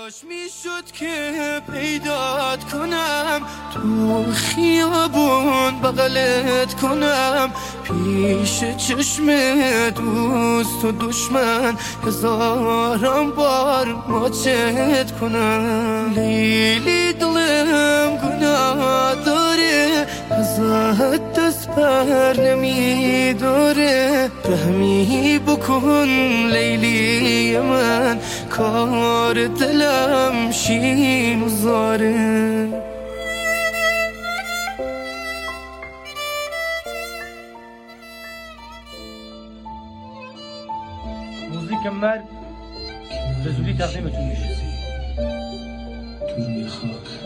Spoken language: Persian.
کاش میشد که پیدات کنم تو خیابون بغلت کنم پیش چشم دوست و دشمن هزاران بار ماچت کنم لیلی دلم گناه داره ازت دست پر نمیداره رحمی بکن لیلی من کار دلم شین و زاره موزیک مرگ به زودی تقدیمتون میشه. تو روی خاک